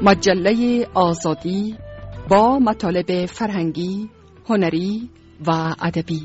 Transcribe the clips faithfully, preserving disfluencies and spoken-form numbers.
مجله آزادی با مطالب فرهنگی، هنری و ادبی.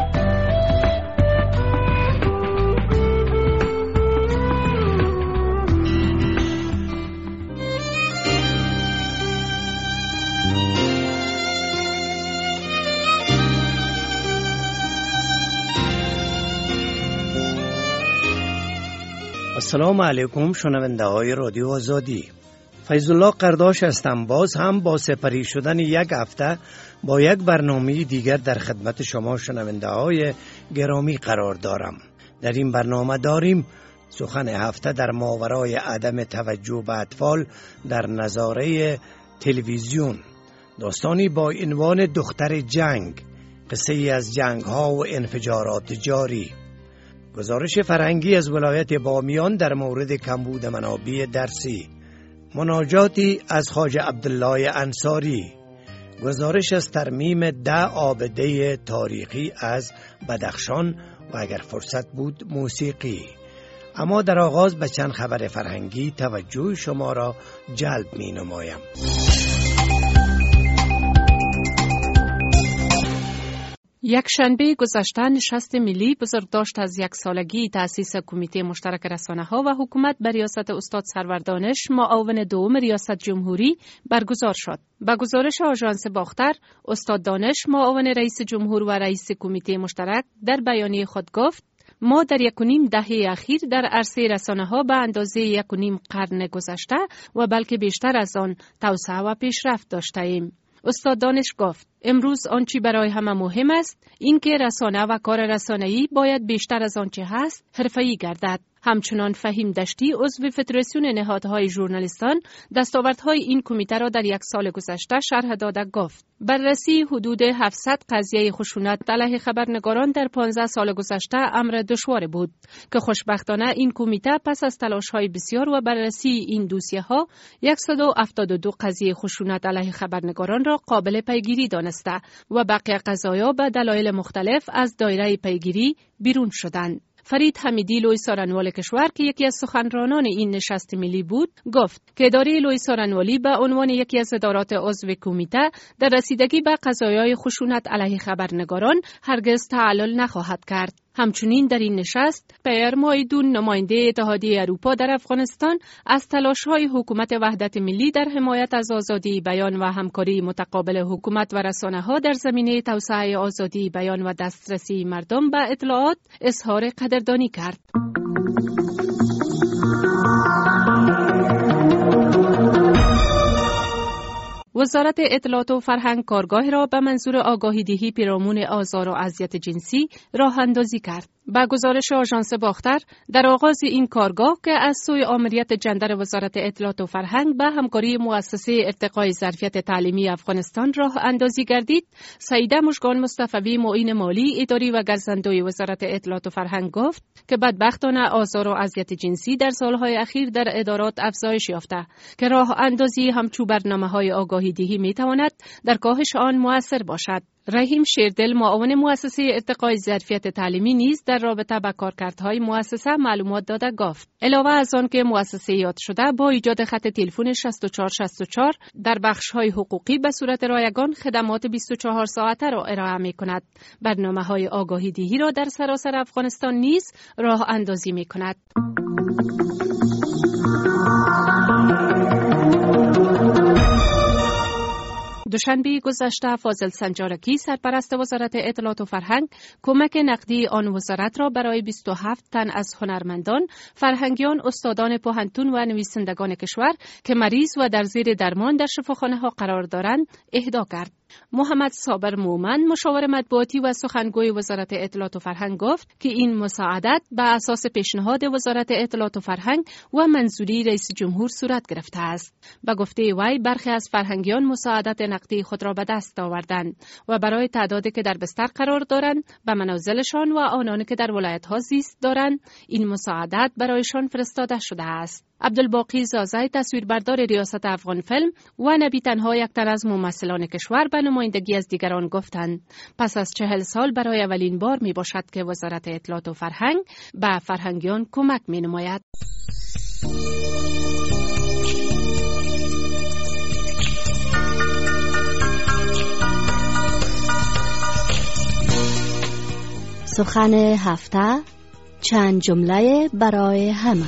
السلام علیکم شنونده های رادیو آزادی. فیض الله قرداش هستم. باز هم با سپری شدن یک هفته با یک برنامه دیگر در خدمت شما شنونده های گرامی قرار دارم. در این برنامه داریم سخن هفته در ماورای عدم توجه به اطفال در نظاره تلویزیون، داستانی با عنوان دختر جنگ، قصه ای از جنگ ها و انفجارات جاری، گزارش فرهنگی از ولایت بامیان در مورد کمبود منابع درسی، مناجاتی از خواجه عبدالله انصاری، گزارش از ترمیم ده عابده تاریخی از بدخشان و اگر فرصت بود موسیقی. اما در آغاز به چند خبر فرهنگی توجه شما را جلب می نمایم. یک شنبه گذشته نشست ملی بزرگداشت از یک سالگی تأسیس کمیته مشترک رسانه‌ها و حکومت به ریاست استاد سرور دانش معاون دوم ریاست جمهوری برگزار شد. به گزارش آژانس باختر، استاد دانش معاون رئیس جمهور و رئیس کمیته مشترک در بیانیه خود گفت: ما در یک و نیم دهه اخیر در عرصه رسانه‌ها به اندازه یک و نیم قرن گذشته و بلکه بیشتر از آن توسعه و پیشرفت داشته‌ایم. استاد دانش گفت: امروز آنچه برای همه مهم است این که رسانه و کار رسانه‌ای باید بیشتر از آنچه هست حرفه‌ای گردد. همچنان فهیم دشتی عضو فدراسیون نهادهای ژورنالیستان دستاوردهای این کمیته را در یک سال گذشته شرح داده گفت: بررسی حدود هفتصد قضیه خشونت علیه خبرنگاران در پانزده سال گذشته امر دشوار بود که خوشبختانه این کمیته پس از تلاش‌های بسیار و بررسی این دوسیه‌ها صد و هفتاد و دو قضیه خشونت علیه خبرنگاران را قابل پیگیری دانسته و بقیه قضایا به دلایل مختلف از دایره پیگیری بیرون شدند. فرید حمیدی لوی سارنوال کشور که یکی از سخنرانان این نشست ملی بود گفت که اداره لوی سارنوالی به عنوان یکی از ادارات عضو کمیته در رسیدگی به قضایای خشونت علیه خبرنگاران هرگز تعلل نخواهد کرد. همچنین در این نشست پیر مایدون نماینده اتحادیه اروپا در افغانستان از تلاش‌های حکومت وحدت ملی در حمایت از آزادی بیان و همکاری متقابل حکومت و رسانه‌ها در زمینه توسعه آزادی بیان و دسترسی مردم به اطلاعات اظهار قدردانی کرد. وزارت اطلاعات و فرهنگ کارگاه را به منظور آگاهی دهی پیرامون آزار و اذیت جنسی راه اندازی کرد. با گزارش آژانس باختر، در آغاز این کارگاه که از سوی آمریت جندر وزارت اطلاعات و فرهنگ به همکاری مؤسسه ارتقای ظرفیت تعلیمی افغانستان راه اندازی گردید، سعیده مژگان مصطفی معین مالی اداری و گرزندوی وزارت اطلاعات و فرهنگ گفت که بدبختانه آزار و اذیت جنسی در سالهای اخیر در ادارات افزایش یافته که راه اندازی همچو برنامه‌های آگاهی دهی می‌تواند در کاهش آن مؤثر باشد. رحیم شیردل معاون مؤسسه ارتقای ظرفیت تعلیمی نیز در رابطه با کارکردهای مؤسسه معلومات داده گفت. علاوه از آن که مؤسسه یاد شده با ایجاد خط تلفن شصت و چهار شصت و چهار در بخش‌های حقوقی به صورت رایگان خدمات بیست و چهار ساعته را ارائه می‌کند، برنامه‌های آگاهی دهی را در سراسر افغانستان نیز راه اندازی می‌کند. دوشنبه گذشته فاضل سنجارکی سرپرست وزارت اطلاعات و فرهنگ کمک نقدی آن وزارت را برای بیست و هفت تن از هنرمندان، فرهنگیان، استادان پوهنتون و نویسندگان کشور که مریض و در زیر درمان در شفاخانه‌ها قرار دارند اهدا کرد. محمد صابر مومن مشاور مطبوعاتی و سخنگوی وزارت اطلاعات و فرهنگ گفت که این مساعدت بر اساس پیشنهاد وزارت اطلاعات و فرهنگ و منظوری رئیس جمهور صورت گرفته است. به گفته وی برخی از فرهنگیان مساعدت نقدی خود را به دست آوردند و برای تعدادی که در بستر قرار دارند به منازلشان و آنانی که در ولایت‌ها زیست دارند این مساعدت برایشان فرستاده شده است. عبدالباقی زازای تصویربردار ریاست افغان فیلم و نبی تنها یک تن از ممثلان کشور به نمایندگی از دیگران گفتند پس از چهل سال برای اولین بار می باشد که وزارت اطلاعات و فرهنگ به فرهنگیان کمک می نماید. سخن هفته، چند جمله برای همه.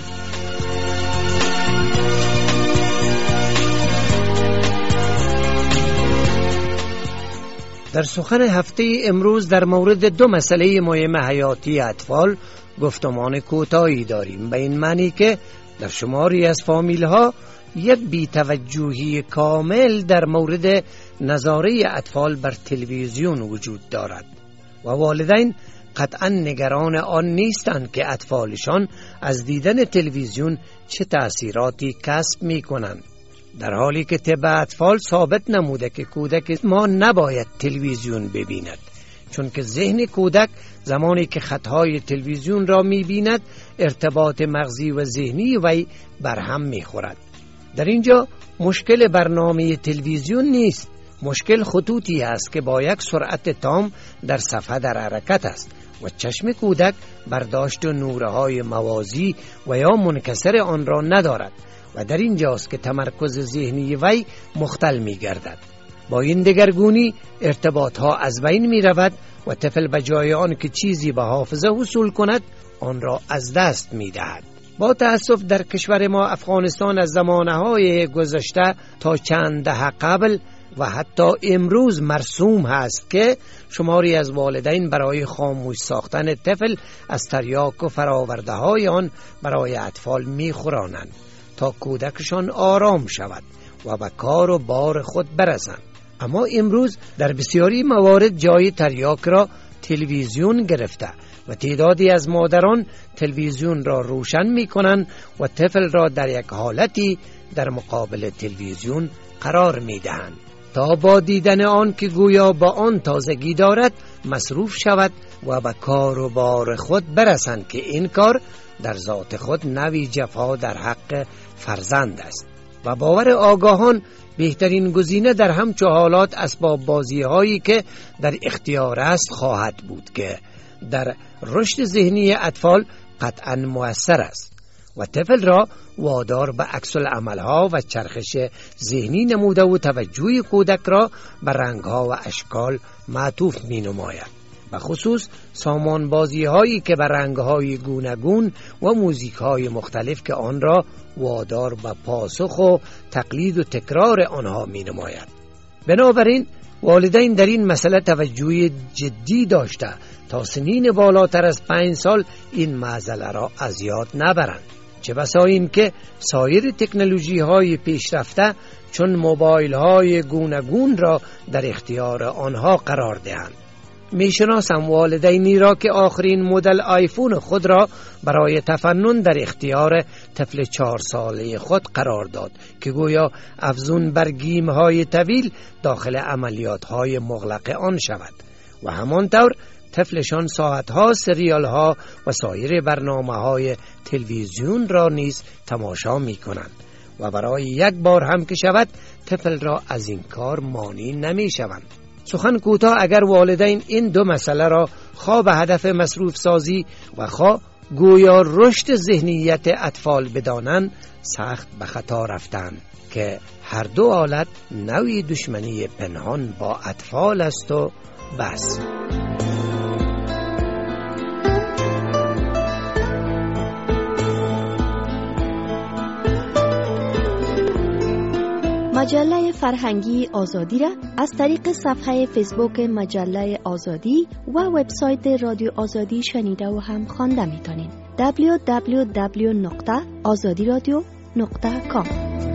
در سخن هفته امروز در مورد دو مسئله مهم حیاتی اطفال گفتمان کوتاهی داریم، به این معنی که در شماری از فامیل ها یک بی‌توجهی کامل در مورد نظاره اطفال بر تلویزیون وجود دارد و والدین قطعا نگران آن نیستند که اطفالشان از دیدن تلویزیون چه تأثیراتی کسب می کنند، در حالی که طب اطفال ثابت نموده که کودک ما نباید تلویزیون ببیند، چون که ذهن کودک زمانی که خطهای تلویزیون را می بیند ارتباط مغزی و ذهنی وی برهم می خورد. در اینجا مشکل برنامه تلویزیون نیست، مشکل خطوطی است که با یک سرعت تام در صفحه در حرکت است و چشم کودک برداشت نورهای موازی و یا منکسر آن را ندارد و در اینجاست که تمرکز ذهنی وی مختل می گردد. با این دگرگونی ارتباط ها از بین می رود و طفل بجای آن که چیزی به حافظه حصول کند آن را از دست می دهد. با تأسف در کشور ما افغانستان از زمانهای گذشته تا چند دهه قبل و حتی امروز مرسوم هست که شماری از والدین برای خاموش ساختن طفل از تریاک و فراورده های آن برای اطفال می خورانند تا کودکشان آرام شود و به کار و بار خود برسند. اما امروز در بسیاری موارد جای تریاک را تلویزیون گرفته و تعدادی از مادران تلویزیون را روشن می کنند و طفل را در یک حالتی در مقابل تلویزیون قرار می دهند تا با دیدن آن که گویا با آن تازگی دارد مصروف شود و به کار و بار خود برسند که این کار در ذات خود نوعی جفا در حق فرزند است و باور آگاهان بهترین گزینه در همچو حالات اسباب بازی هایی که در اختیار است خواهد بود که در رشد ذهنی اطفال قطعا مؤثر است و طفل را وادار به عکس العمل ها و چرخش ذهنی نموده و توجه کودک را به رنگ ها و اشکال معطوف می نماید، به خصوص سامان بازی هایی که به رنگ های گوناگون و موزیک های مختلف که آن را وادار به پاسخ و تقلید و تکرار آنها می نماید. بنابراین والدین در این مسئله توجه جدی داشته تا سنین بالاتر از پنج سال این معضله را از یاد نبرند، چه بسا این که سایر تکنولوژی های پیشرفته چون موبایل های گوناگون را در اختیار آنها قرار دهند. میشناسم والدینی را که آخرین مدل آیفون خود را برای تفنن در اختیار طفل چهار ساله خود قرار داد که گویا افزون بر گیم های طویل داخل عملیات های مغلق آن شود و همانطور طفلشان ساعت ها سریال ها و سایر برنامه های تلویزیون را نیز تماشا می کنند و برای یک بار هم که شود طفل را از این کار مانع نمی شوند. سخن کوتاه، اگر والدین این دو مسئله را خواه به هدف مصروف سازی و خواه گویا رشد ذهنیت اطفال بدانند سخت به خطا رفتند که هر دو حالت نوعی دشمنی پنهان با اطفال است و بس. مجله فرهنگی آزادی را از طریق صفحه فیسبوک مجله آزادی و وبسایت رادیو آزادی شنیده و هم خوانده میتونید. دبلیو دبلیو دبلیو نقطه آزادی رادیو نقطه کام.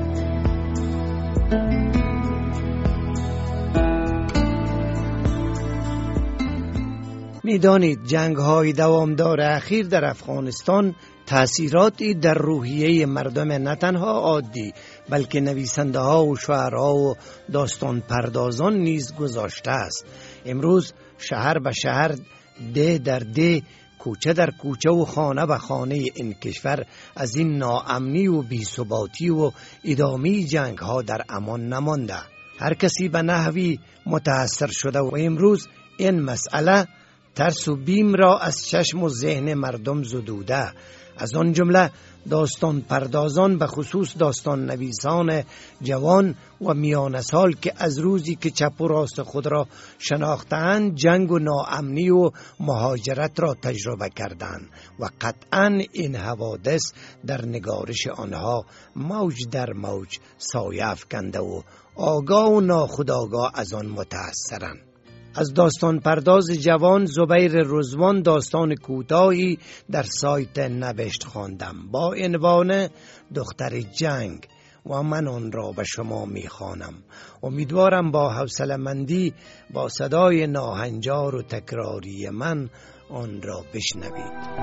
میدانید جنگ های دوامدار اخیر در افغانستان تأثیراتی در روحیه مردم نه تنها عادی بلکه نویسنده ها و شاعرها و داستان پردازان نیز گذاشته است. امروز شهر به شهر، ده در ده، کوچه در کوچه و خانه به خانه این کشور از این ناامنی و بی‌ثباتی و ادامه جنگ ها در امان نمانده. هر کسی به نحوی متاثر شده و امروز این مسئله ترس و بیم را از چشم و ذهن مردم زدوده. از آن جمله داستان پردازان به خصوص داستان نویسان جوان و میان سال که از روزی که چپ و راست خود را شناختند جنگ و ناامنی و مهاجرت را تجربه کردند و قطعاً این حوادث در نگارش آنها موج در موج سایه افکنده و آگاه و ناخودآگاه از آن متأثرند. از داستان پرداز جوان زبیر رضوان داستان کوتاهی در سایت نوشت خواندم با عنوان دختر جنگ و من آن را به شما میخوانم. امیدوارم با حوصله‌مندی با صدای ناهنجار و تکراری من آن را بشنوید.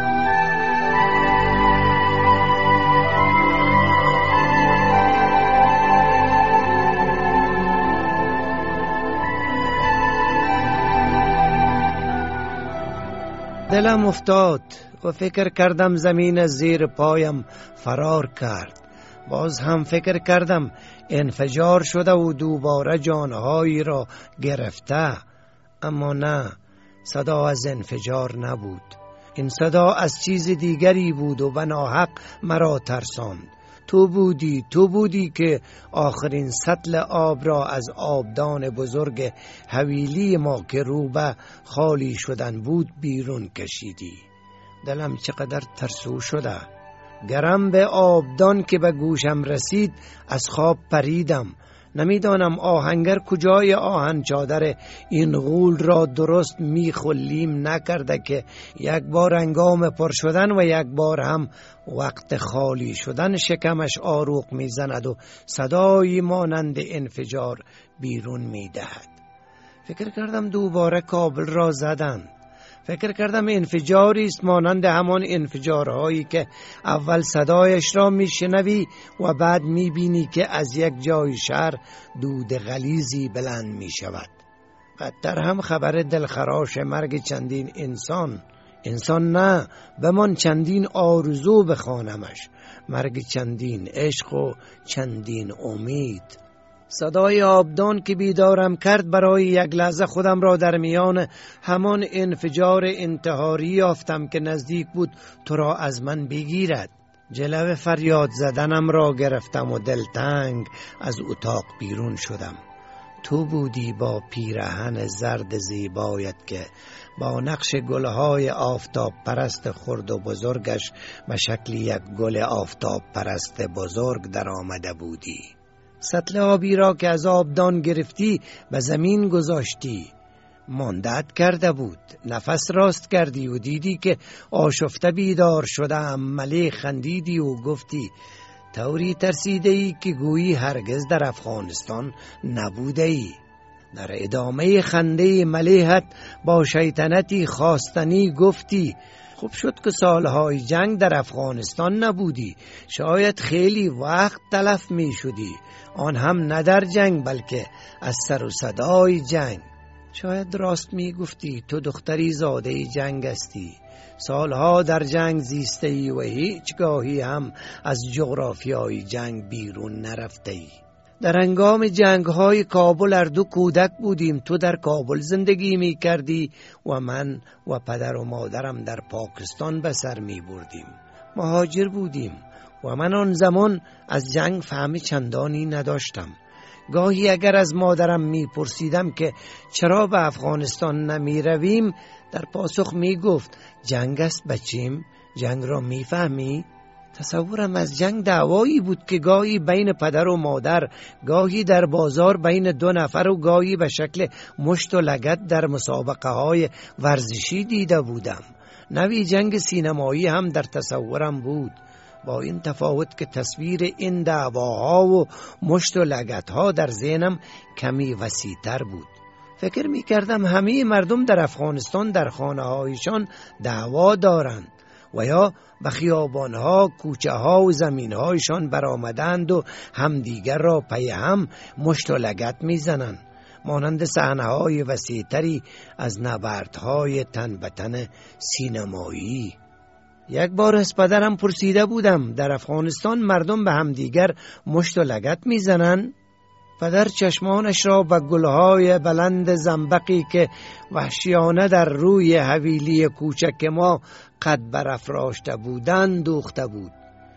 دلم افتاد و فکر کردم زمین از زیر پایم فرار کرد. باز هم فکر کردم انفجار شده و دوباره جانهایی را گرفته. اما نه، صدا از انفجار نبود. این صدا از چیز دیگری بود و به ناحق مرا ترساند. تو بودی تو بودی که آخرین سطل آب را از آبدان بزرگ حویلی ما که رو به خالی شدن بود بیرون کشیدی. دلم چقدر ترسو شده. گرم به آبدان که به گوشم رسید از خواب پریدم. نمیدانم آهنگر کجای آهن چادر این غول را درست میخلیم نکرده که یک بار هنگام پر شدن و یک بار هم وقت خالی شدن شکمش آروغ میزند و صدایی مانند انفجار بیرون میدهد. فکر کردم دوباره کابل را زدند. فکر کردم انفجاری است مانند همان انفجارهایی که اول صدایش را میشنوی و بعد میبینی که از یک جای شهر دود غلیظی بلند میشود. بدتر هم خبر دلخراش مرگ چندین انسان. انسان نه، بمان چندین آرزو بخوانمش. مرگ چندین عشق و چندین امید. صدای آبدان که بیدارم کرد برای یک لحظه خودم را در میان همان انفجار انتحاری یافتم که نزدیک بود تو را از من بگیرد. جلو فریاد زدنم را گرفتم و دلتنگ از اتاق بیرون شدم. تو بودی با پیرهن زرد زیبایت که با نقش گلهای آفتاب پرست خرد و بزرگش به شکل یک گل آفتاب پرست بزرگ در آمده بودی. سطل آبی را که از آبدان گرفتی به زمین گذاشتی. ماندت کرده بود. نفس راست کردی و دیدی که آشفته بیدار شده ام. ملی خندیدی و گفتی طوری ترسیده ای که گویی هرگز در افغانستان نبوده ای. در ادامه خنده ملیحت با شیطنتی خواستنی گفتی خوب شد که سالهای جنگ در افغانستان نبودی. شاید خیلی وقت تلف می شدی. آن هم نه در جنگ بلکه از سر و صدای جنگ. شاید راست می گفتی. تو دختری زاده جنگ هستی. سالها در جنگ زیسته ای و هیچ گاهی هم از جغرافیای جنگ بیرون نرفته ای. در هنگام جنگ های کابل هر دو کودک بودیم. تو در کابل زندگی می کردی و من و پدر و مادرم در پاکستان به سر می بردیم. مهاجر بودیم و من آن زمان از جنگ فهم چندانی نداشتم. گاهی اگر از مادرم می پرسیدم که چرا به افغانستان نمی رویم در پاسخ می گفت جنگ است بچیم، جنگ را می فهمی؟ تصورم از جنگ دعوایی بود که گاهی بین پدر و مادر، گاهی در بازار بین دو نفر و گاهی به شکل مشت و لگد در مسابقه های ورزشی دیده بودم. نوی جنگ سینمایی هم در تصورم بود، با این تفاوت که تصویر این دعواها و مشت و لگدها در ذهنم کمی وسیع‌تر بود. فکر می کردم همه مردم در افغانستان در خانه هایشان دعوا دارند و یا به خیابانها، کوچه ها و زمین هایشان برآمدند و همدیگر را پی هم مشت و لگد می زنند، مانند صحنه های وسیع‌تری از نبردهای تن به تن سینمایی. یک بار از پدرم پرسیده بودم در افغانستان مردم به همدیگر مشت و لگد می زنند؟ پدر چشمانش را به گلهای بلند زنبقی که وحشیانه در روی حویلی کوچک ما قد برافراشته بودند دوخته بود.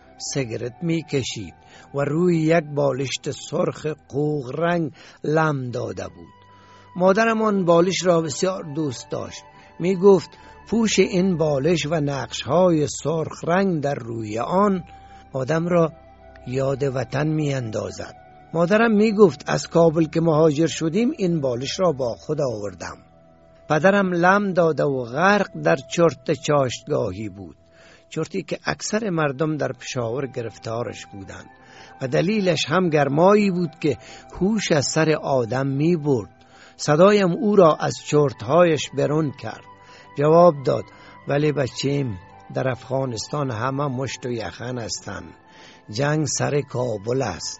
سیگرت می کشید و روی یک بالشت سرخ قوق رنگ لم داده بود. مادرم آن بالش را بسیار دوست داشت. می گفت پوش این بالش و نقش‌های سرخ رنگ در روی آن آدم را یاد وطن می اندازد. مادرم می گفت از کابل که مهاجر شدیم این بالش را با خود آوردم. پدرم لم داده و غرق در چرت چاشتگاهی بود، چرتی که اکثر مردم در پشاور گرفتارش بودند و دلیلش هم گرمایی بود که هوش از سر آدم می برد. صدایم او را از چرتهایش برون کرد. جواب داد ولی بچیم در افغانستان همه مشت و یخن هستند. جنگ سر کابل است.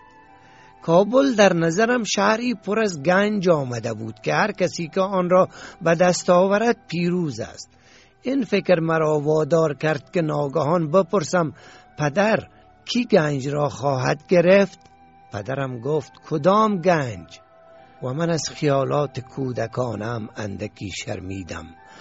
کابل در نظرم شهری پر از گنج آمده بود که هر کسی که آن را به دست آورد پیروز است. این فکر مرا وادار کرد که ناگهان بپرسم پدر کی گنج را خواهد گرفت؟ پدرم گفت کدام گنج؟ و من از خیالات کودکانم اندکی شرمیدم.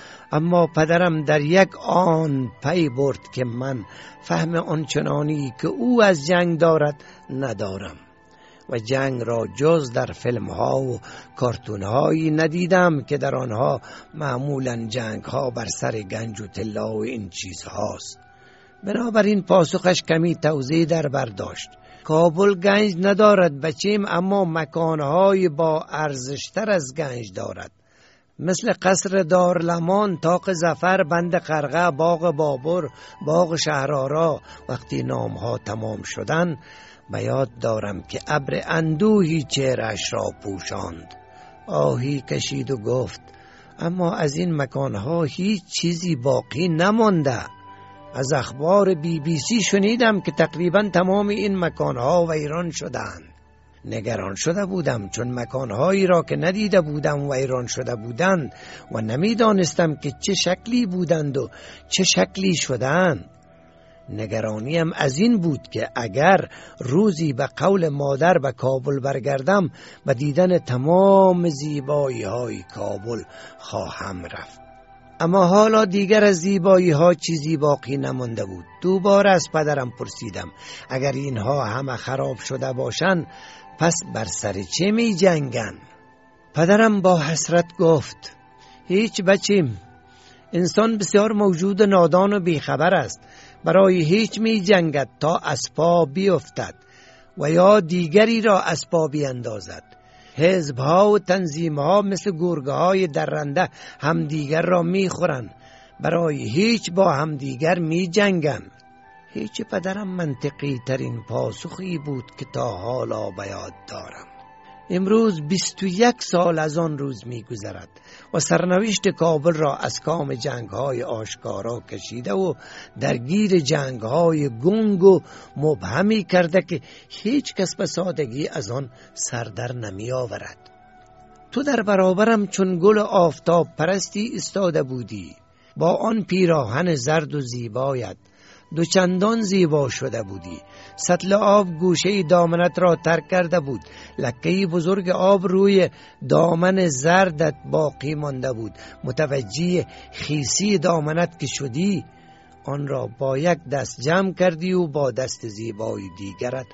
اما پدرم در یک آن پی برد که من فهم آنچنانی که او از جنگ دارد ندارم و جنگ را جز در فیلم ها و کارتون هایی ندیدم که در آنها معمولا جنگ ها بر سر گنج و طلا و این چیز هاست. بنابراین پاسخش کمی توضیح در برداشت. کابل گنج ندارد بچیم، اما مکانهای با ارزشتر از گنج دارد، مثل قصر دارلمان، طاق ظفر، بند قرقه، باغ بابر، باغ شهرآرا. وقتی نامها تمام شدن به یاد دارم که ابر اندوهی چهرش را پوشاند. آهی کشید و گفت اما از این مکانها هیچ چیزی باقی نمانده. از اخبار بی بی سی شنیدم که تقریبا تمام این مکانها ویران شدند. نگران شده بودم چون مکانهایی را که ندیده بودم ویران شده بودند و نمیدانستم که چه شکلی بودند و چه شکلی شدند. نگرانیم از این بود که اگر روزی به قول مادر به کابل برگردم به دیدن تمام زیبایی های کابل خواهم رفت. اما حالا دیگر از زیبایی ها چیزی باقی نمانده بود. دوباره از پدرم پرسیدم اگر اینها همه خراب شده باشند پس بر سر چه می جنگن؟ پدرم با حسرت گفت هیچ بچیم، انسان بسیار موجود نادان و بیخبر است. برای هیچ می جنگد تا از پا بیفتد و یا دیگری را از پا بیندازد. حزبها و تنظیمها مثل گرگه های درنده همدیگر را می خورند. برای هیچ با همدیگر می جنگن. هیچ پدرم منطقی ترین پاسخی بود که تا حالا به یاد دارم. امروز بیست و یک سال از آن روز می گذرد و سرنوشت کابل را از کام جنگ های آشکارا کشیده و درگیر جنگ های گنگ و مبهمی کرده که هیچ کس به سادگی از آن سردر نمی آورد. تو در برابرم چون گل آفتاب پرستی استاده بودی، با آن پیراهن زرد و زیبایت دو چندان زیبا شده بودی. سطل آب گوشه دامنت را ترک کرده بود. لکه بزرگ آب روی دامن زردت باقی مانده بود. متوجه خیسی دامنت که شدی آن را با یک دست جمع کردی و با دست زیبای دیگرت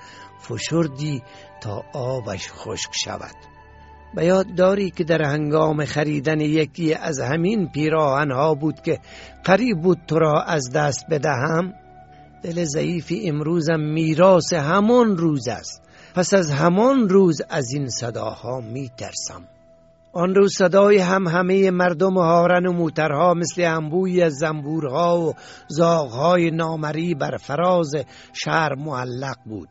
فشردی تا آبش خشک شود. به یاد داری که در هنگام خریدن یکی از همین پیراهن‌ها بود که قریب بود تو را از دست بدهم؟ دل ضعیفی امروزم میراث همان روز است. پس از همان روز از این صداها می ترسم. آن روز صدای هم همه مردم هارن و موترها مثل انبوی از زنبورها و زاغهای نامری بر فراز شهر معلق بود.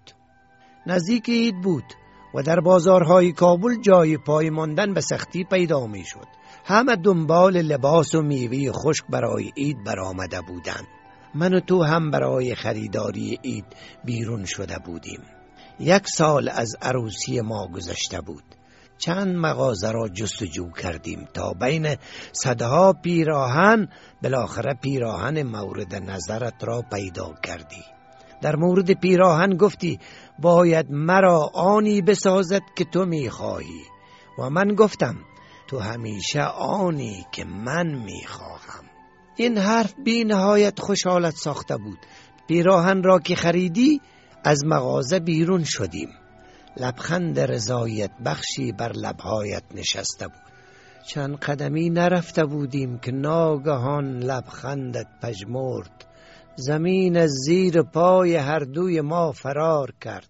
نزدیک عید بود و در بازارهای کابل جای پای ماندن به سختی پیدا می شد. همه دنبال لباس و میوه خشک برای عید برآمده بودند. من و تو هم برای خریداری عید بیرون شده بودیم. یک سال از عروسی ما گذشته بود. چند مغازه را جستجو کردیم تا بین صدها پیراهن بالاخره پیراهن مورد نظرت را پیدا کردی. در مورد پیراهن گفتی باید مرا آنی بسازد که تو میخواهی و من گفتم تو همیشه آنی که من میخواهم. این حرف بی نهایت خوشحالت ساخته بود. پیراهن را که خریدی از مغازه بیرون شدیم. لبخند رضایت بخشی بر لبهایت نشسته بود. چند قدمی نرفته بودیم که ناگهان لبخندت پژمرد. زمین از زیر پای هر دوی ما فرار کرد.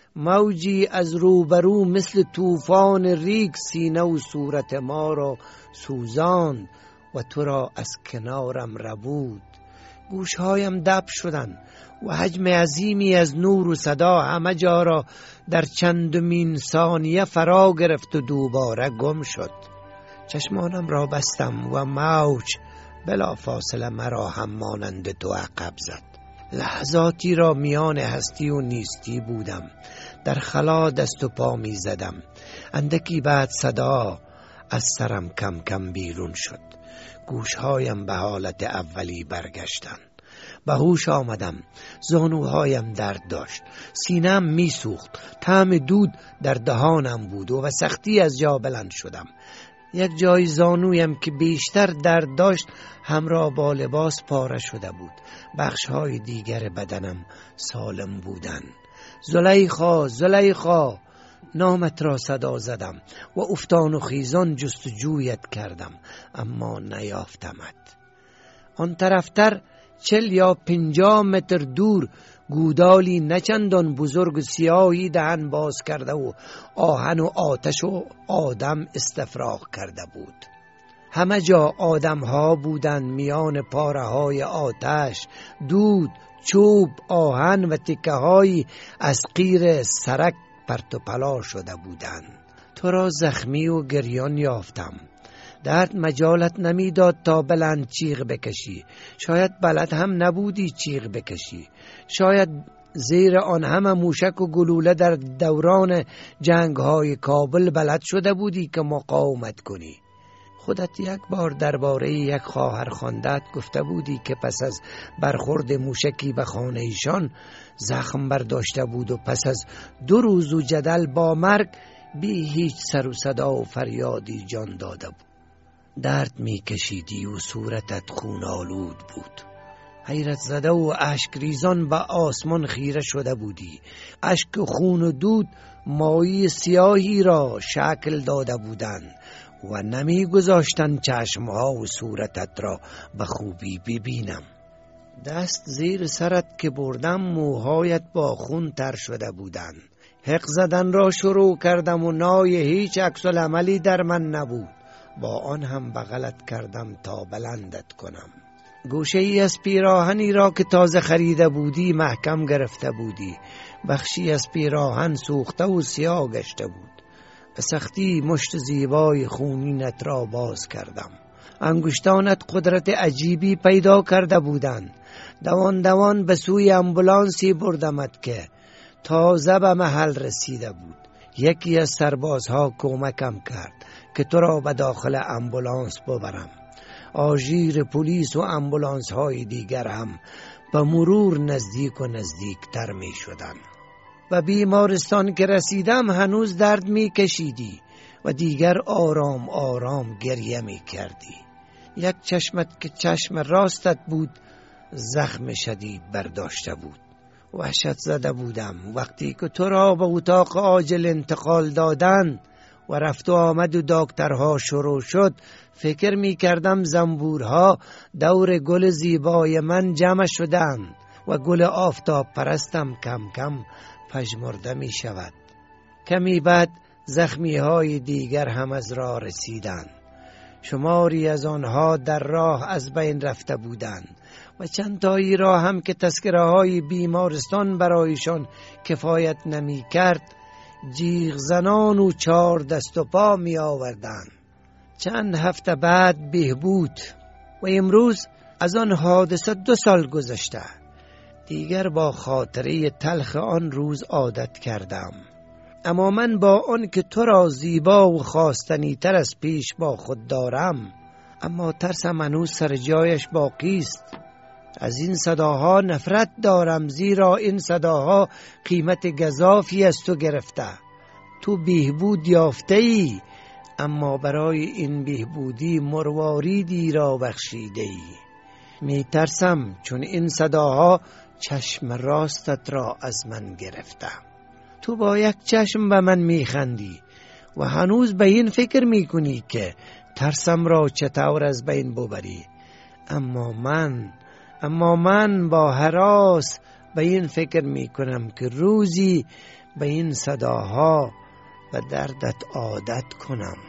موجی از روبرو مثل طوفان ریگ سینه و صورت ما را سوزاند و تو را از کنارم ربود. گوشهایم دب شدند و حجم عظیمی از نور و صدا همه جا را در چندمین ثانیه فرا گرفت و دوباره گم شد. چشمانم را بستم و موج بلا فاصله مرا هم مانند تو عقب زد. لحظاتی را میان هستی و نیستی بودم. در خلا دست و پا می زدم. اندکی بعد صدا از سرم کم کم بیرون شد. گوشهایم به حالت اولی برگشتن. به هوش آمدم. زانوهایم درد داشت. سینم می سوخت. طعم دود در دهانم بود و به سختی از جا بلند شدم. یک جای زانویم که بیشتر درد داشت همراه با لباس پاره شده بود. بخشهای دیگر بدنم سالم بودن. زلیخا، زلیخا، نامت را صدا زدم و افتان و خیزان جستجویت کردم اما نیافتمت. آن طرفتر چل یا پنجاه متر دور گودالی نچندان بزرگ سیاهی دهن باز کرده و آهن و آتش و آدم استفراغ کرده بود. همه جا آدم ها بودند. میان پاره های آتش، دود، چوب، آهن و تکه های از قیر سرک پرت و پلا شده بودند. تو را زخمی و گریان یافتم. درد مجالت نمیداد تا بلند چیغ بکشی. شاید بلد هم نبودی چیغ بکشی. شاید زیر آن همه موشک و گلوله در دوران جنگ های کابل بلد شده بودی که مقاومت کنی. خودت یک بار درباره یک خواهر خواندت گفته بودی که پس از برخورد موشکی به خانه ایشان زخم برداشته بود و پس از دو روز و جدل با مرگ بی هیچ سر و صدا و فریادی جان داده بود. درد می کشیدی و صورتت خون آلود بود. حیرت زده و اشک ریزان به آسمان خیره شده بودی. اشک خون و دود مایی سیاهی را شکل داده بودند و نمی گذاشتن چشمها و صورتت را به خوبی ببینم. دست زیر سرت که بردم موهایت با خون تر شده بودند. حق زدن را شروع کردم و نای هیچ عکس العملی در من نبود. با آن هم بغلت کردم تا بلندت کنم. گوشه ای از پیراهنی را که تازه خریده بودی محکم گرفته بودی. بخشی از پیراهن سوخته و سیاه گشته بود. به سختی مشت زیبای خونینت را باز کردم. انگشتانت قدرت عجیبی پیدا کرده بودند. دوان دوان به سوی امبولانسی بردمت که تازه به محل رسیده بود. یکی از سربازها کمکم کرد که تو را به داخل امبولانس ببرم. آژیر پلیس و امبولانس های دیگر هم به مرور نزدیک و نزدیک تر می شدن. و بیمارستان که رسیدم هنوز درد می کشیدی و دیگر آرام آرام گریه می کردی. یک چشمت که چشم راستت بود زخم شدید برداشته بود. وحشت زده بودم وقتی که تو را به اتاق عاجل انتقال دادن و رفت و آمد و دکترها شروع شد. فکر می کردم زنبورها دور گل زیبای من جمع شدند و گل آفتاب پرستم کم کم پژمرده می شود. کمی بعد زخمی های دیگر هم از راه رسیدند. شماری از آنها در راه از بین رفته بودند و چند تایی را هم که تذکره های بیمارستان برایشان کفایت نمی کرد جیغ زنان و چار دست و پا می آوردند. چند هفته بعد بهبود و امروز از آن حادثه دو سال گذشته. دیگر با خاطره تلخ آن روز عادت کردم. اما من با آن که تو را زیبا و خواستنی تر از پیش با خود دارم، اما ترسم هنوز سر جایش باقی است. از این صداها نفرت دارم، زیرا این صداها قیمت گزافی از تو گرفته. تو بهبود یافته ای، اما برای این بهبودی مرواریدی را بخشیده ای. می ترسم چون این صداها چشم راستت را از من گرفته. تو با یک چشم به من می خندی و هنوز به این فکر می کنی که ترسم را چطور از بین ببری. اما من اما من با هراس به این فکر می کنم که روزی به این صداها و دردت عادت کنم.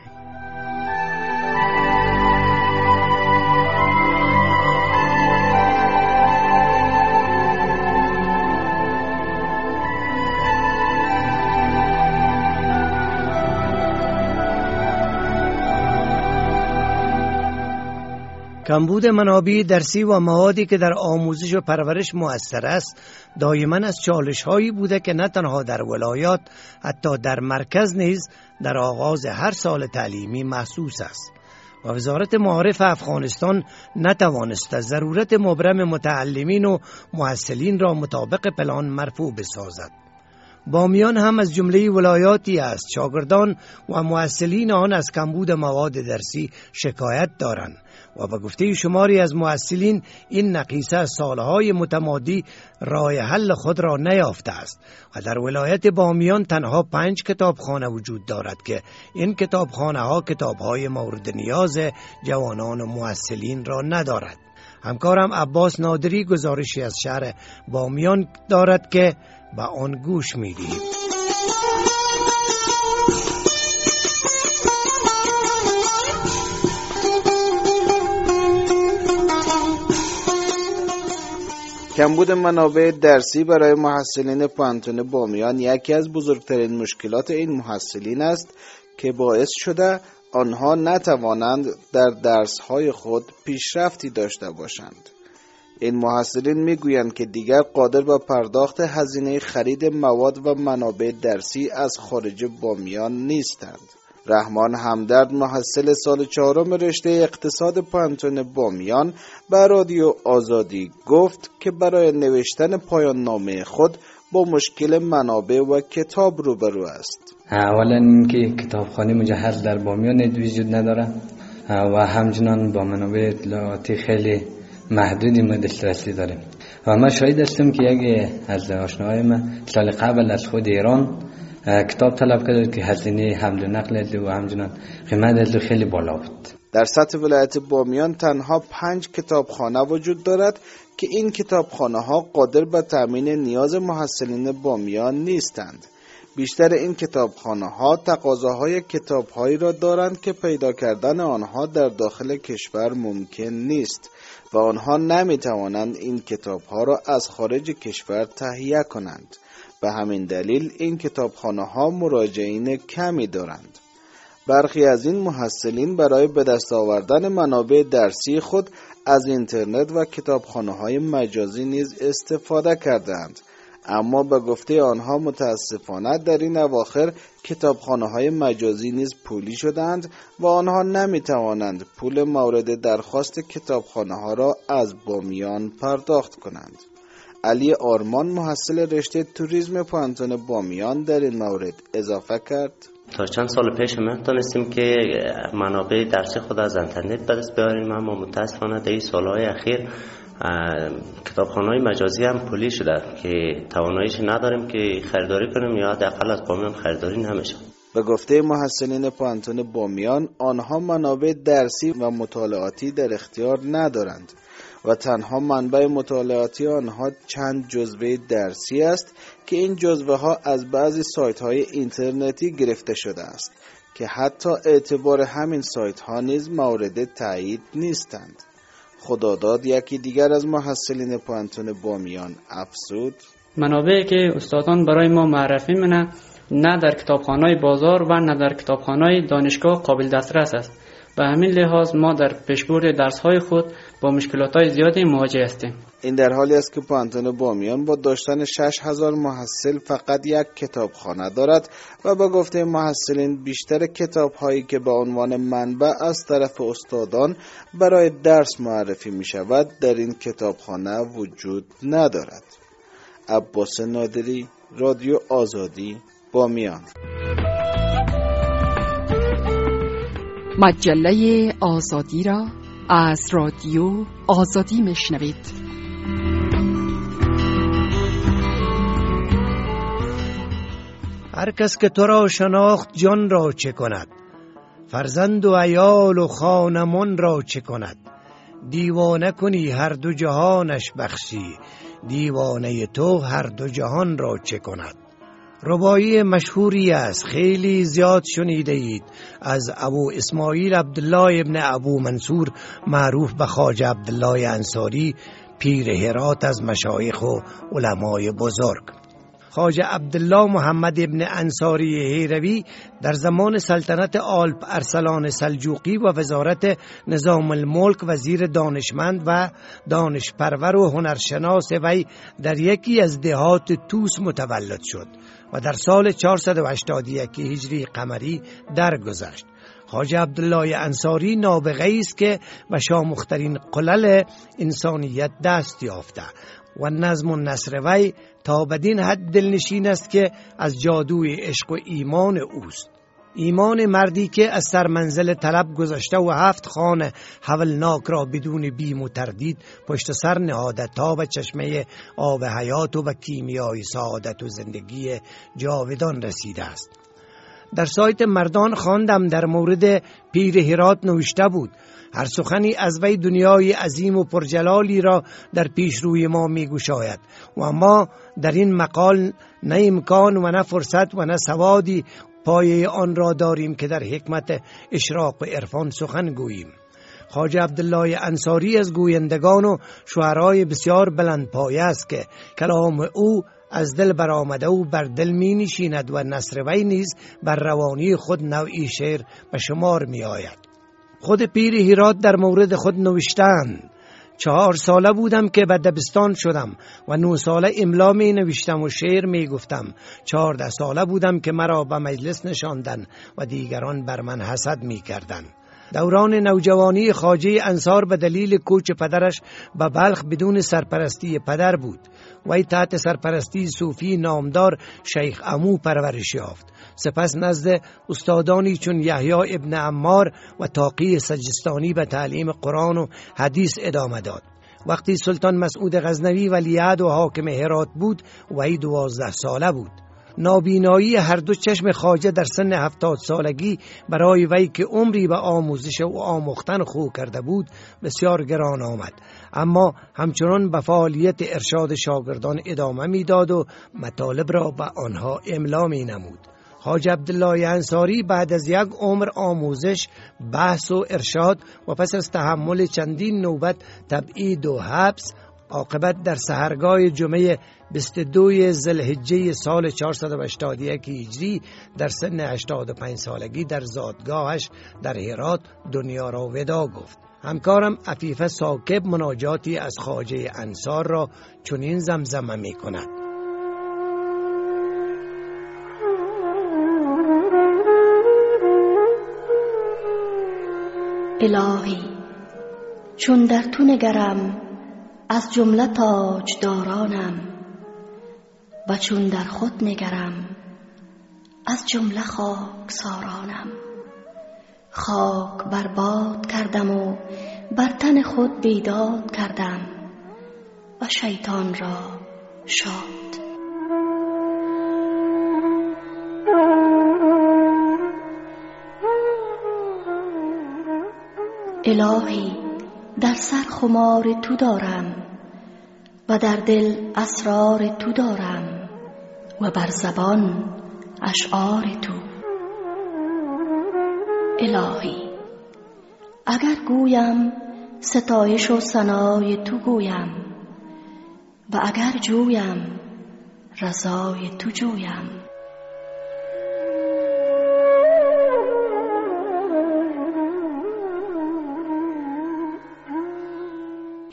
کمبود منابع درسی و موادی که در آموزش و پرورش مؤثر است دایما از چالش هایی بوده که نه تنها در ولایات، حتی در مرکز نیز در آغاز هر سال تعلیمی محسوس است و وزارت معارف افغانستان نتوانسته ضرورت مبرم متعلمین و محصلین را مطابق پلان مرفوع بسازد. بامیان هم از جمله ولایاتی است شاگردان و محصلین آن از کمبود مواد درسی شکایت دارند و به گفته شماری از محصلین این نقیصه از سالهای متمادی راه حل خود را نیافته است و در ولایت بامیان تنها پنج کتابخانه وجود دارد که این کتابخانه ها کتابهای مورد نیاز جوانان و محصلین را ندارد. همکارم عباس نادری گزارشی از شهر بامیان دارد که به آن گوش می‌دهیم. کمبود منابع درسی برای محصلین پانتون بامیان یکی از بزرگترین مشکلات این محصلین است که باعث شده آنها نتوانند در درس‌های خود پیشرفتی داشته باشند. این محصلین میگویند که دیگر قادر به پرداخت هزینه خرید مواد و منابع درسی از خارج بامیان نیستند. رحمان همدرد محصل سال چهارم رشته اقتصاد پانتون بامیان به رادیو آزادی گفت که برای نوشتن پایان نامه خود با مشکل منابع و کتاب روبرو است. اولا اینکه کتابخانه مجهز در بامیان وجود نداره و همچنان با منابع اطلاعاتی خیلی محدودی ما دسترسی داریم و ما شاهد هستیم که یک از آشناهای ما سال قبل از خود ایران کتاب طلب کرد که هزینه حمل و نقل و همچنان قیمت از خیلی بالا بود. در سطح ولایت بامیان تنها پنج کتابخانه وجود دارد که این کتابخانه ها قادر به تامین نیاز محصلین بامیان نیستند. بیشتر این کتابخانه ها تقاضاهای کتابهایی را دارند که پیدا کردن آنها در داخل کشور ممکن نیست و آنها نمی توانند این کتابها را از خارج کشور تهیه کنند. به همین دلیل این کتابخانه ها مراجعین کمی دارند. برخی از این محصلین برای به دست آوردن منابع درسی خود از اینترنت و کتابخانه های مجازی نیز استفاده کردند، اما به گفته آنها متاسفانه در این اواخر کتابخانه های مجازی نیز پولی شدند و آنها نمی توانند پول مورد درخواست کتابخانه ها را از بامیان پرداخت کنند. علی آرمان محصل رشته توریسم پانتون بامیان در این مورد اضافه کرد: تا چند سال پیش ما دانستیم که منابع درسی خود از اینترنت به دست بیاریم، اما متاسفانه در این سالهای اخیر کتابخانه‌های مجازی هم پولی شده که تواناییش نداریم که خریداری کنیم یا حداقل از بامیان خریداری نمیشه. به گفته محصلین پانتون بامیان آنها منابع درسی و مطالعاتی در اختیار ندارند و تنها منبع مطالعاتی آنها چند جزوه درسی است که این جزوه ها از بعضی سایت های اینترنتی گرفته شده است که حتی اعتبار همین سایت ها نیز مورد تایید نیستند. خداداد یکی دیگر از محصلین پانتون بامیان افزود: منابعی که استادان برای ما معرفی منه نه در کتابخانه‌های بازار و نه در کتابخانه‌های دانشگاه قابل دسترس است. به همین لحاظ ما در پیشبرد درس‌های خود با مشکلات‌های زیادی مواجه هستیم. این در حالی است که پانتون بامیان با داشتن شش هزار محصل فقط یک کتابخانه دارد و با گفته محصلین بیشتر کتاب‌هایی که به عنوان منبع از طرف استادان برای درس معرفی می شود در این کتابخانه وجود ندارد. عباس نادری، رادیو آزادی، بامیان. مجله آزادی را از رادیو آزادی میشنوید. هر کس که تو را شناخت جان را چه کند، فرزند و عیال و خانمان را چه کند. دیوانه کنی هر دو جهانش بخشی، دیوانه تو هر دو جهان را چه کند. ربایی مشهوری است، خیلی زیاد شنیده اید، از ابو اسماعیل عبدالله ابن ابو منصور معروف به خواجه عبدالله انصاری، پیر هرات از مشایخ و علمای بزرگ. خواجه عبدالله محمد ابن انصاری هیروی در زمان سلطنت آلپ ارسلان سلجوقی و وزارت نظام الملک وزیر دانشمند و دانشپرور و هنرشناس وی در یکی از دهات توس متولد شد و در سال چهارصد و هشتاد و یک هجری قمری درگذشت. خواجه عبدالله انصاری نابغه‌ای است که به شامخترین قلل انسانیت دست یافته و نظم و نثر وی تا بدین حد دلنشین است که از جادوی عشق و ایمان اوست. ایمان مردی که از سرمنزل طلب گذشته و هفت خانه حولناک را بدون بیم و تردید پشت سر نهاده تا به چشمه آب حیات و به کیمیای سعادت و زندگی جاودان رسیده است. در سایت مردان خواندم در مورد پیر هرات نوشته بود: هر سخنی از وی دنیای عظیم و پرجلالی را در پیش روی ما می گشاید و ما در این مقال نه امکان و نه فرصت و نه سوادی پایه آن را داریم که در حکمت اشراق و عرفان سخن گوییم. خواجه عبدالله انصاری از گویندگان و شعرای بسیار بلند پایه است که کلام او از دل برآمده و بر دل می نشیند و نثر وی نیز بر روانی خود نوعی شعر به شمار می آید. خود پیر هرات در مورد خود نوشتند: چهار ساله بودم که به دبستان شدم و نه ساله املا می نوشتم و شعر می گفتم. چهارده ساله بودم که مرا به مجلس نشاندن و دیگران بر من حسد می کردن. دوران نوجوانی خواجه انصار به دلیل کوچ پدرش به بلخ بدون سرپرستی پدر بود. وی تحت سرپرستی صوفی نامدار شیخ عمو پرورش یافت. سپس نزد استادانی چون یحیی ابن عمار و تاقی سجستانی به تعلیم قرآن و حدیث ادامه داد. وقتی سلطان مسعود غزنوی ولیعهد و حاکم هرات بود وی دوازده ساله بود. نابینایی هر دو چشم خواجه در سن هفتاد سالگی برای وی که عمری به آموزش و آموختن خو کرده بود بسیار گران آمد، اما همچنان به فعالیت ارشاد شاگردان ادامه میداد و مطالب را به آنها املا می نمود. خواجه عبدالله انصاری بعد از یک عمر آموزش، بحث و ارشاد و پس از تحمل چندین نوبت تبعید و حبس، عاقبت در سحرگاه جمعه بیست و دو ذوالحجه سال چهارصد و هشتاد و یک هجری در سن هشتاد و پنج سالگی در زادگاهش در هرات دنیا را وداع گفت. همکارم عفیفه ثاقب مناجاتی از خواجه انصار را چنین زمزمه می کند: الهی چون در تو نگرم از جمله تاجدارانم و چون در خود نگرم از جمله خاکسارانم. خاک برباد کردم و بر تن خود بیداد کردم و شیطان را شاد. الهی در سر خمار تو دارم و در دل اسرار تو دارم و بر زبان اشعار تو. الهی اگر گویم ستایش و ثنای تو گویم و اگر جویم رضای تو جویم.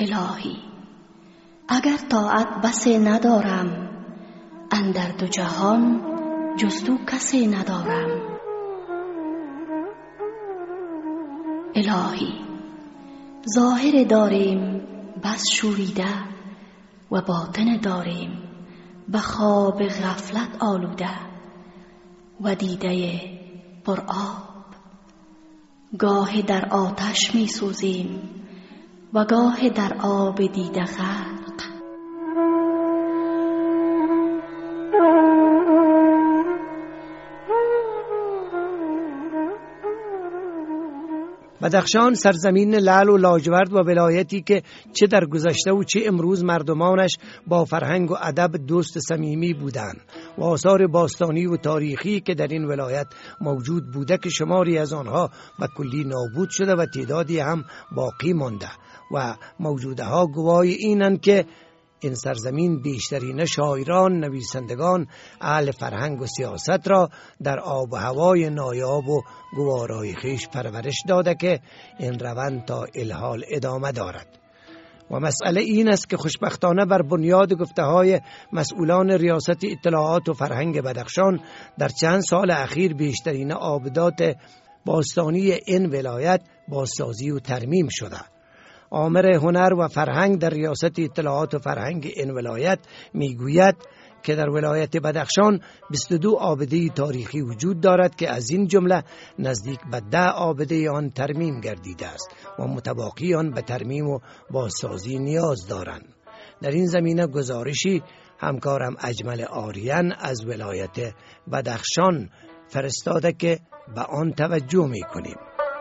الهی اگر طاعت بسی ندارم، اندر دو جهان جز تو کسی ندارم. الهی ظاهر داریم بس شوریده، و باطن داریم به خواب غفلت آلوده، و دیده پر آب. گاه در آتش می سوزیم و گاه در آب دیده غرق. بدخشان سرزمین لعل و لاجورد و ولایتی که چه در گذشته و چه امروز مردمانش با فرهنگ و ادب دوست صمیمی بودند و آثار باستانی و تاریخی که در این ولایت موجود بوده که شماری از آنها به کلی نابود شده و تعدادی هم باقی مانده و موجوده ها گواهی اینند که این سرزمین بیشترین شاعران، نویسندگان، اهل فرهنگ و سیاست را در آب و هوای نایاب و گوارای خویش پرورش داده که این روند تا الحال ادامه دارد. و مسئله این است که خوشبختانه بر بنیاد گفته‌های مسئولان ریاست اطلاعات و فرهنگ بدخشان در چند سال اخیر بیشترین آبدات باستانی این ولایت بازسازی و ترمیم شده. آمر هنر و فرهنگ در ریاست اطلاعات و فرهنگ این ولایت میگوید که در ولایت بدخشان بیست و دو آبده تاریخی وجود دارد که از این جمله نزدیک به ده آبده آن ترمیم گردیده است و متباقی آن به ترمیم و بازسازی نیاز دارند. در این زمینه گزارشی همکارم اجمل آریان از ولایت بدخشان فرستاده که به آن توجه میکنیم.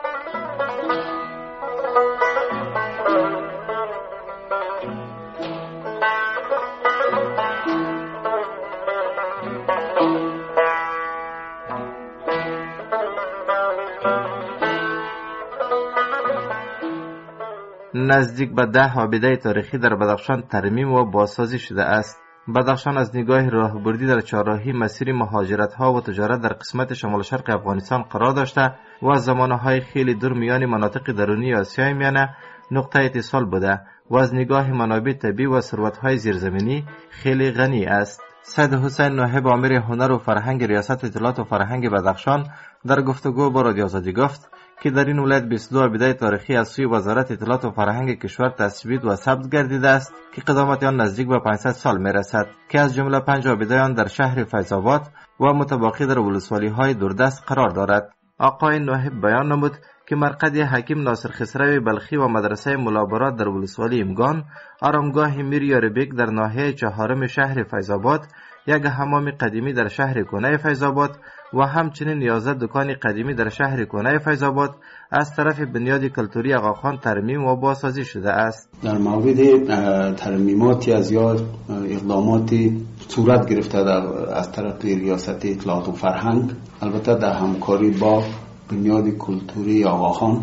نزدیک به ده آبده تاریخی در بدخشان ترمیم و بازسازی شده است. بدخشان از نگاه راهبردی در چهارراهی مسیر مهاجرت ها و تجارت در قسمت شمال شرق افغانستان قرار داشته و از زمانهای خیلی دور میان مناطق درونی آسیای میانه نقطه اتصال بوده و از نگاه منابع طبیعی و ثروت‌های زیرزمینی خیلی غنی است. سید حسین ناهب آمر هنر و فرهنگ ریاست اطلاعات و فرهنگ بدخشان در گفتگو با رادیو آزادی گفت که در این ولایت بیست و دو آبده تاریخی از سوی وزارت اطلاعات و فرهنگ کشور تثبیت و ثبت گردیده است که قدامت آن نزدیک به پانصد سال میرسد که از جمله پنج آبده آن در شهر فیض آباد و متباقی در ولسوالی‌های دوردست قرار دارد. آقای ناهب بیان نمود که مرقد حکیم ناصر خسروی بلخی و مدرسه ملابرات در ولسوالی امگان، آرامگاه میر یاربیک در ناحیه چهارم شهر فیض آباد، یک حمام قدیمی در شهر کنه فیض آباد و همچنین یازده دکان قدیمی در شهر کنه فیض آباد از طرف بنیاد کلتوری آقاخان ترمیم و بازسازی شده است. در مورد ترمیماتی از یا اقداماتی صورت گرفته از طرف ریاست اطلاعات و فرهنگ، البته در همکاری با بنیاد کلتوری آقاخان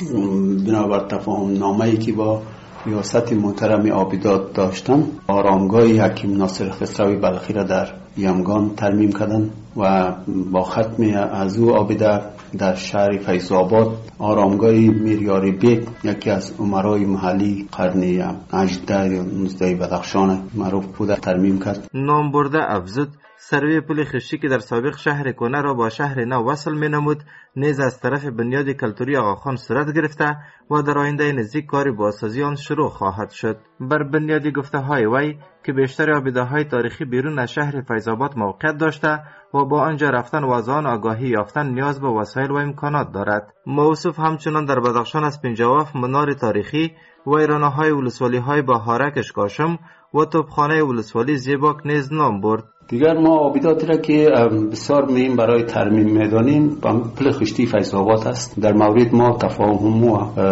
بنابر تفاهم نامه‌ای که با ریاست محترم آبدات داشتن، آرامگاه حکیم ناصر خسروی بلخی را در یمگان ترمیم کردن و با ختم از او آبده در شهر فیض آباد آرامگاه میر یاربیک یکی از امرای محلی قرن هجدهم یا نوزدهم بدخشان معروف بوده ترمیم کرد. نام برده افزود سروی پل خشتی که در سابق شهر کنه را با شهر نو وصل می نمود نیز از طرف بنیاد کلتوری آقاخان صورت گرفته و در آینده نزدیک کار بازسازی آن شروع خواهد شد. بر بنیاد گفته های وی که بیشتر آبده های تاریخی بیرون از شهر فیض آباد موقعیت داشته و با آنجا رفتن و از آن آگاهی یافتن نیاز به وسایل و امکانات دارد. موصوف همچنان در بدخشان از پنجواف منار تاریخی، ویرانه‌های ولسوالی‌های بهارک اشکاشم و توپخانه ولسوالی زیباک نیز نام برد. دیگر ما آبداتی را که بسیار مهم برای ترمیم میدانیم پل خشتی فیض آباد است. در مورد ما تفاهم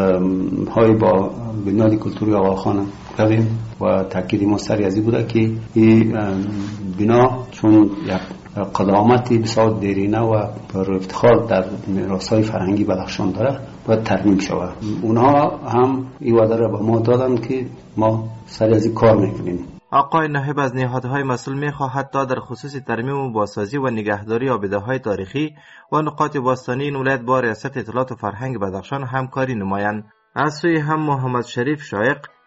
های با بنیاد کلتوری آقاخان کردیم و تاکید ما سری از این بوده که این بنا چون یک قدامتی بسیار دیرینه و پر افتخار در میراث‌های فرهنگی بدخشان داره باید ترمیم شود. اونها هم این وعده را به ما دادن که ما سری از این کار میکنیم. آقای ناهب از نهادهای مسئول می‌خواهد تا در خصوص ترمیم و بازسازی و نگهداری آبده‌های تاریخی و نقاط باستانی این ولایت با ریاست اطلاعات و فرهنگ بدخشان همکاری نمایند. از سوی هم محمد شریف شایق،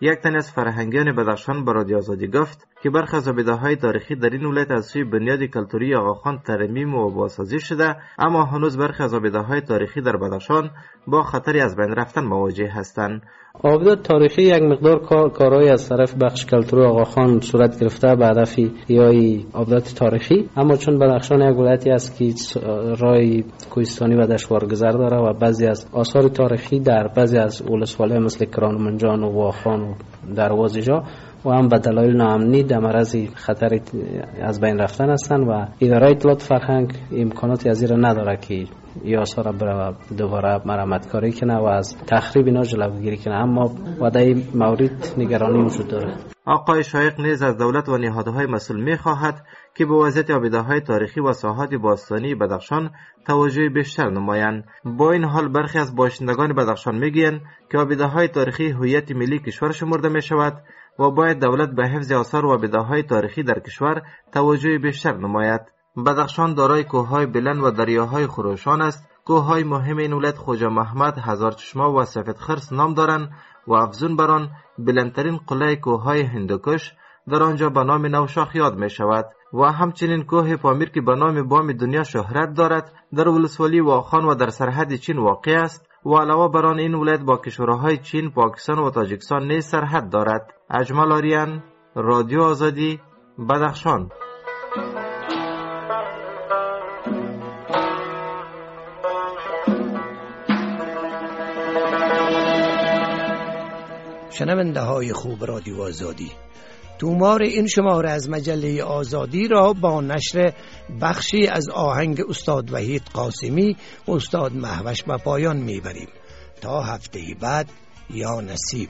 یک تن از فرهنگیان بدخشان به رادیو آزادی گفت که برخی از آبیده‌های تاریخی در این ولایت از سوی بنیاد کلتوری آقاخان ترمیم و بازسازی شده، اما هنوز برخی از آبیده‌های تاریخی در بدخشان با خطری از بین رفتن مواجه هستند. آبیده تاریخی یک مقدار کار کارهای از طرف بخش کلتوری آقاخان صورت گرفته به هدف احیای آبیده تاریخی، اما چون بدخشان یک ولایتی است که راه کوهستانی و دشوارگذر داره و بعضی از آثار تاریخی در بعضی از ولسوالی‌ها مثل کران و منجان و واخان و دروازجا و هم به دلایل ناامنی در معرض خطر از بین رفتن هستند و اداره اطلاعات فرهنگ امکاناتی از این نداره که این آثار را دوباره مرمت کاری کنه و از تخریب اینا جلوگیری کنه، اما و در این مورد نگرانی وجود داره. آقای شایق نیز از دولت و نهادهای مسئول می خواهد که به وضعیت آبیده‌های تاریخی و ساحات باستانی بدخشان توجه بیشتر نمایند. با این حال برخی از باشندگان بدخشان میگویند که آبیده‌های تاریخی هویت ملی کشور شمرده می شود و باید دولت به حفظ آثار و آبیده‌های تاریخی در کشور توجه بیشتر نماید. بدخشان دارای کوههای بلند و دریاهای خروشان است. کوههای مهم این ولایت خوجا محمد، هزار چشمه و سفید خرس نام دارند و افزون بر آن بلندترین قله کوههای هندوکش در آنجا به نام نوشاخ یاد می شود و همچنین کوه پامیر که به نام بام دنیا شهرت دارد در ولسوالی واخان و در سرحد چین واقع است و علاوه بر آن این ولایت با کشورهای چین، پاکستان و تاجیکستان نیز سرحد دارد. اجمل آریان، رادیو آزادی، بدخشان. شنونده های خوب رادیو آزادی، تومار این شماره از مجله آزادی را با نشر بخشی از آهنگ استاد وحید قاسمی و استاد مهوش به پایان میبریم. تا هفته بعد یا نصیب.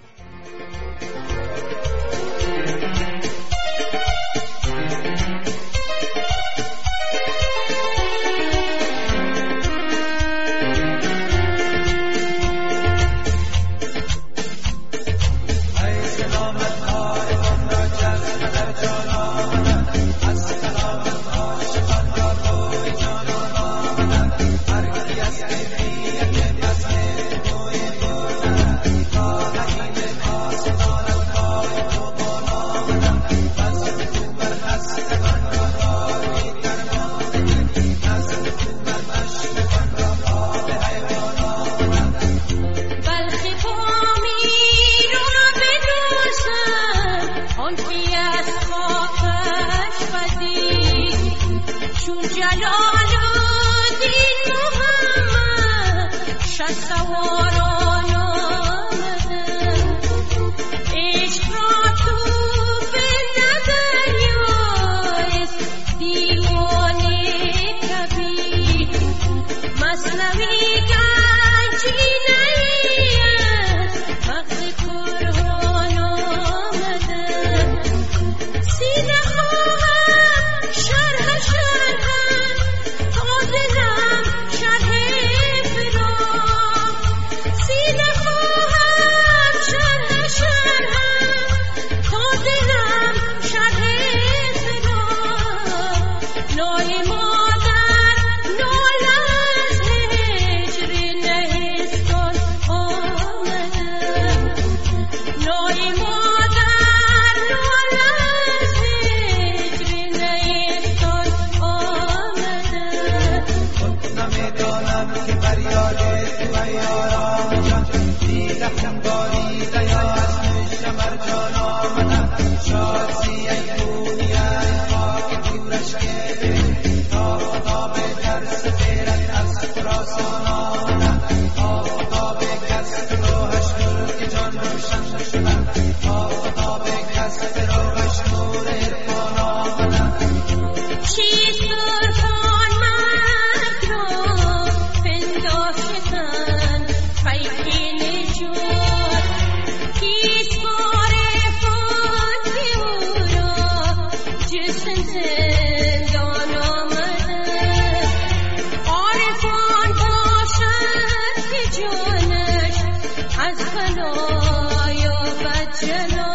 از خلایا بچه